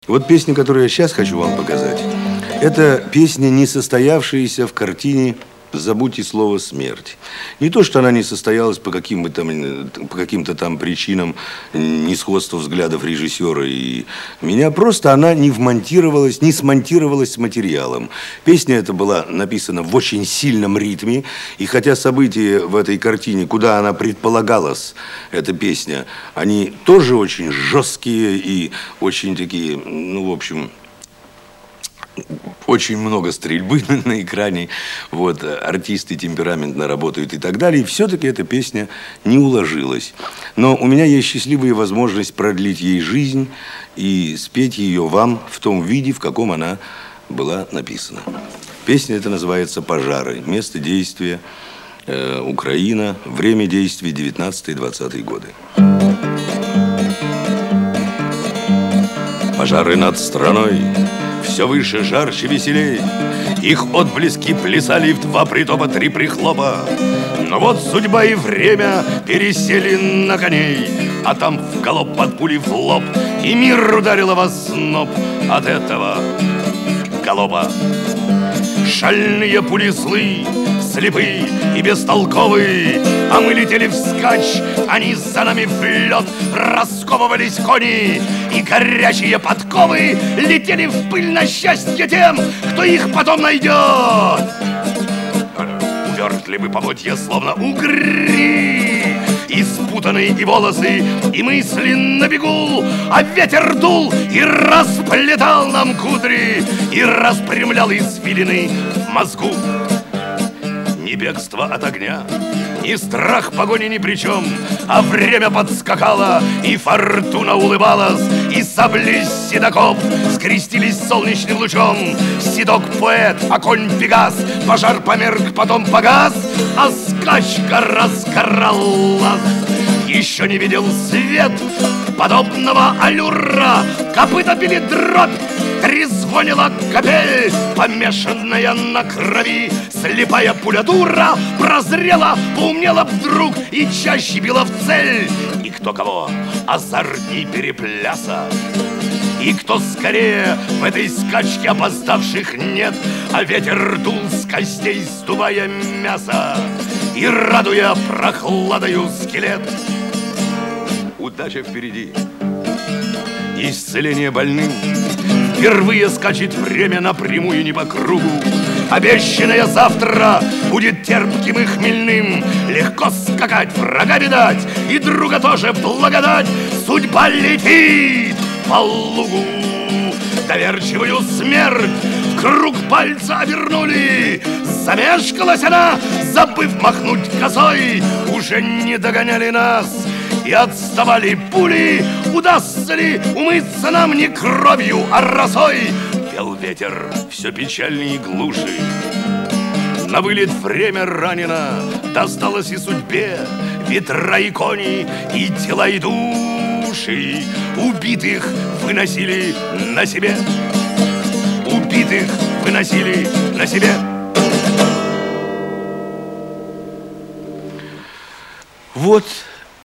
Вот песня, которую я сейчас хочу вам показать, это песня, не состоявшаяся в картине «Забудьте слово смерть». Не то, что она не состоялась по каким-то там причинам несходства взглядов режиссера и меня, просто она не смонтировалась с материалом. Песня эта была написана в очень сильном ритме, и хотя события в этой картине, куда она предполагалась, эта песня, они тоже очень жесткие и очень такие, ну, в общем... Очень много стрельбы на экране, вот, артисты темпераментно работают и так далее. И все-таки эта песня не уложилась. Но у меня есть счастливая возможность продлить ей жизнь и спеть ее вам в том виде, в каком она была написана. Песня эта называется «Пожары». Место действия Украина, время действия 19-20 годы. Пожары над страной все выше, жарче, веселей. Их отблески плясали в два притопа, три прихлопа. Но вот судьба и время пересели на коней, а там в галоп под пули в лоб, и мир ударило в озноб от этого галопа. Шальные пули злы, слепые и бестолковые, а мы летели вскачь, они за нами в лед. Расковывались кони, и горячие подковы летели в пыль на счастье тем, кто их потом найдет. Увертли мы поводья, словно угри, и спутанные и волосы, и мысли на бегу, а ветер дул и расплетал нам кудри, и распрямлял извилины в мозгу. Ни бегство от огня, ни страх погони ни при чем, а время подскакало, и фортуна улыбалась, и сабли седоков скрестились солнечным лучом. Седок поэт, а конь пегас, пожар померк, потом погас, а скачка разгоралась. Еще не видел свет подобного аллюра, копыта били дробь, трезвонила капель, помешанная на крови. Слепая пуля дура прозрела, поумнела вдруг и чаще била в цель. И кто кого азартней перепляса, и кто скорее в этой скачке опоздавших нет, а ветер дул с костей, сдувая мясо и радуя прохладою скелет. Удача впереди, исцеление больным. Впервые скачет время напрямую, не по кругу. Обещанное завтра будет терпким и хмельным. Легко скакать, врага видать, и друга тоже благодать. Судьба летит по лугу. Доверчивую смерть в круг пальца обернули. Замешкалась она, забыв махнуть косой. Уже не догоняли нас и отставали пули. Удастся ли умыться нам не кровью, а росой? Пел ветер все печальнее и глуши. На вылет время ранено, досталось и судьбе. Ветра и кони, и тела, и души. Убитых выносили на себе. Убитых выносили на себе. Вот